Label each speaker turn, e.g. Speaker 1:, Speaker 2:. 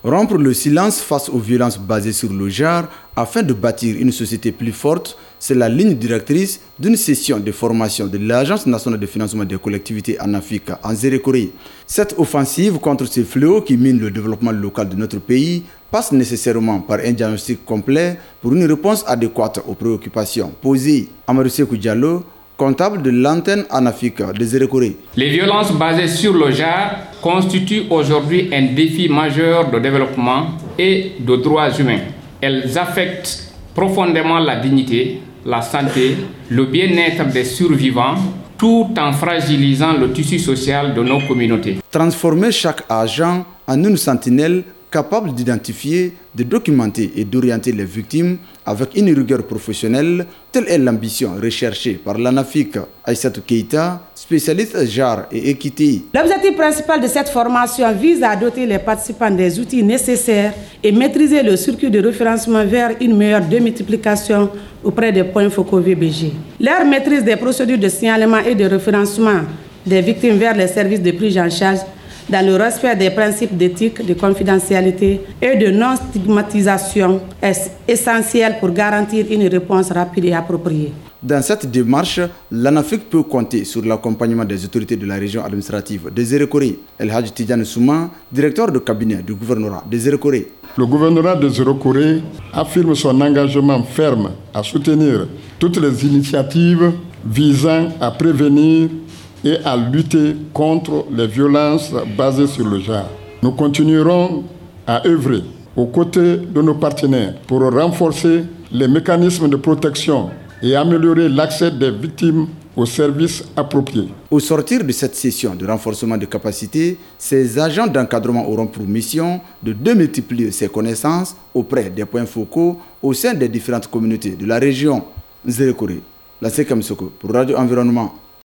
Speaker 1: Rompre le silence face aux violences basées sur le genre afin de bâtir une société plus forte, c'est la ligne directrice d'une session de formation de l'Agence nationale de financement des collectivités en Afrique, en Zérékoré. Cette offensive contre ces fléaux qui minent le développement local de notre pays passe nécessairement par un diagnostic complet pour une réponse adéquate aux préoccupations posées. Amadou Sékou Diallo, comptable de l'antenne en Afrique de Zérékoré.
Speaker 2: Les violences basées sur le genre constituent aujourd'hui un défi majeur de développement et de droits humains. Elles affectent profondément la dignité, la santé, le bien-être des survivants, tout en fragilisant le tissu social de nos communautés.
Speaker 1: Transformer chaque agent en une sentinelle capable d'identifier, de documenter et d'orienter les victimes avec une rigueur professionnelle, telle est l'ambition recherchée par l'ANAFIC. Aïssatou Keïta, spécialiste genre et équité.
Speaker 3: L'objectif principal de cette formation vise à doter les participants des outils nécessaires et maîtriser le circuit de référencement vers une meilleure démultiplication auprès des points focaux VBG. Leur maîtrise des procédures de signalement et de référencement des victimes vers les services de prise en charge dans le respect des principes d'éthique, de confidentialité et de non-stigmatisation est essentiel pour garantir une réponse rapide et appropriée.
Speaker 1: Dans cette démarche, l'ANAFIC peut compter sur l'accompagnement des autorités de la région administrative de Zérékoré. El Hadj Tidjane Souma, directeur de cabinet du gouvernorat de Zérékoré.
Speaker 4: Le gouvernorat de Zérékoré affirme son engagement ferme à soutenir toutes les initiatives visant à prévenir et à lutter contre les violences basées sur le genre. Nous continuerons à œuvrer aux côtés de nos partenaires pour renforcer les mécanismes de protection et améliorer l'accès des victimes aux services appropriés.
Speaker 1: Au sortir de cette session de renforcement de capacités, ces agents d'encadrement auront pour mission de démultiplier ces connaissances auprès des points focaux au sein des différentes communautés de la région. Zérékoré, la Sekam Soko pour Radio Environnement.